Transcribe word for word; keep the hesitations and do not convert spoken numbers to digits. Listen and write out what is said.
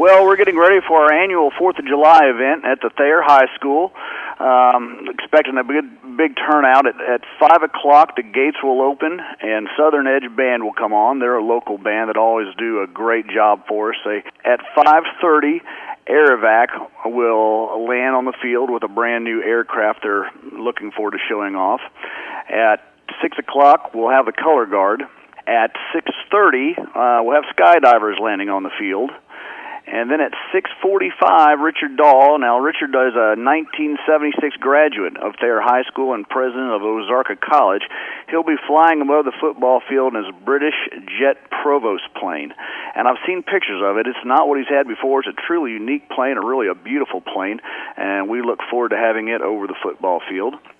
Well, we're getting ready for our annual fourth of July event at the Thayer High School. Um, expecting a big, big turnout. At, at five o'clock, the gates will open, and Southern Edge Band will come on. They're a local band that always do a great job for us. They, at five thirty, Aerovac will land on the field with a brand-new aircraft they're looking forward to showing off. At six o'clock, we'll have the color guard. At six thirty, uh, we'll have skydivers landing on the field. And then at six forty-five, Richard Dahl. Now, Richard is a nineteen seventy-six graduate of Thayer High School and president of Ozarka College. He'll be flying above the football field in his British Jet Provost plane. And I've seen pictures of it. It's not what he's had before. It's a truly unique plane, a really a beautiful plane, and we look forward to having it over the football field.